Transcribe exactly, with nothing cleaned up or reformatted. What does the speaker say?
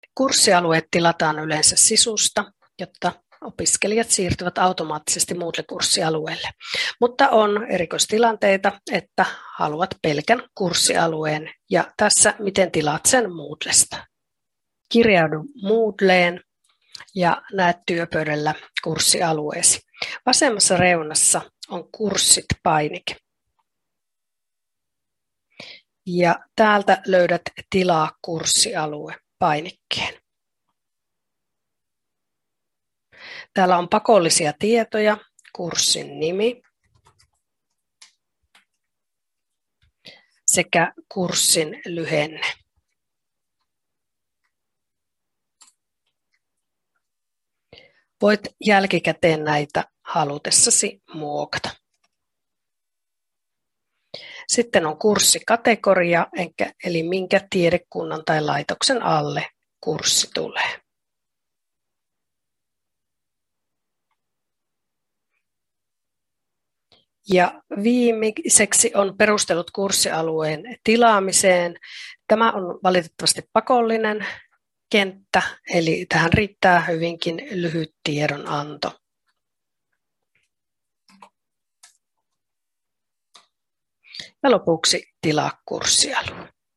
Kurssialueet tilataan yleensä Sisusta, jotta opiskelijat siirtyvät automaattisesti Moodle-kurssialueelle, mutta on erikoistilanteita, että haluat pelkän kurssialueen ja tässä miten tilaat sen Moodlesta. Kirjaudu Moodleen ja näet työpöydällä kurssialueesi. Vasemmassa reunassa on kurssit-painike. Ja täältä löydät tilaa kurssialue -painikkeen. Täällä on pakollisia tietoja, kurssin nimi sekä kurssin lyhenne. Voit jälkikäteen näitä halutessasi muokata. Sitten on kurssikategoria, eli minkä tiedekunnan tai laitoksen alle kurssi tulee. Ja viimeiseksi on perustelut kurssialueen tilaamiseen. Tämä on valitettavasti pakollinen kenttä, eli tähän riittää hyvinkin lyhyt tiedonanto. Ja lopuksi tilaa kurssialue.